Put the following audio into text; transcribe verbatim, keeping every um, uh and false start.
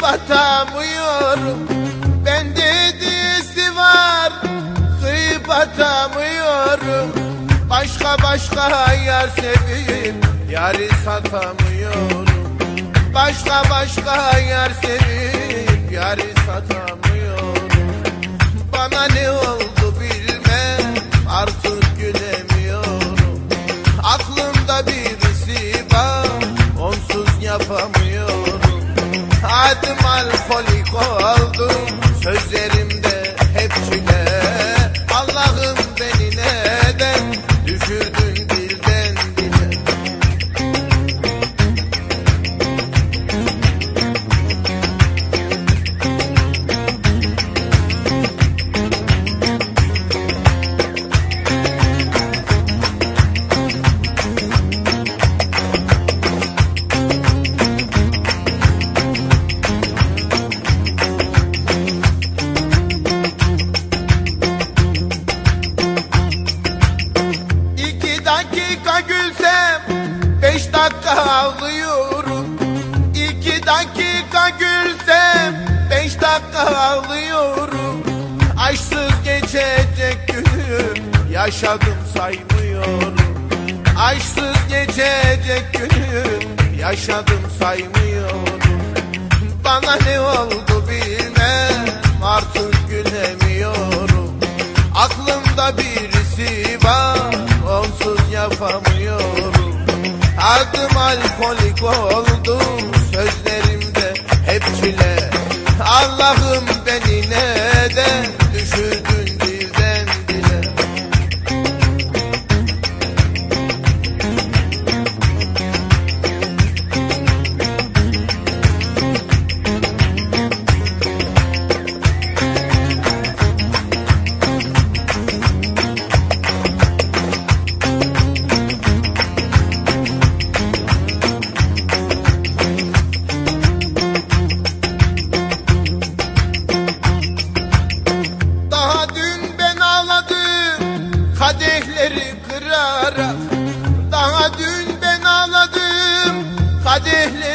atamıyorum. Ben dedisi var, kıyıp atamıyorum. Başka başka yar sevip yarı satamıyorum. Başka başka yar sevip yarı satamıyorum. Bana ne oldu bilmem, artık gülemiyorum. Aklımda birisi var, onsuz yapamıyorum. Adım alkolik oldu, sözlerimde hep çile. Allah'ım beni neden düşürdün dilden dile? Dakika gülsem beş dakika ağlıyorum. İki dakika gülsem beş dakika ağlıyorum. Aşksız geçecek günüm yaşadım saymıyorum. Aşksız geçecek günüm yaşadım saymıyorum. Bana ne oldu bilmem, artık gülemiyorum. Aklımda birisi var, onsuz yapamıyorum. Adım alkolik oldu, sözlerimde hep çile. Allah'ım beni neden düşürdün dilden dile? Kadehleri kırarak, daha dün ben ağladım kadehleri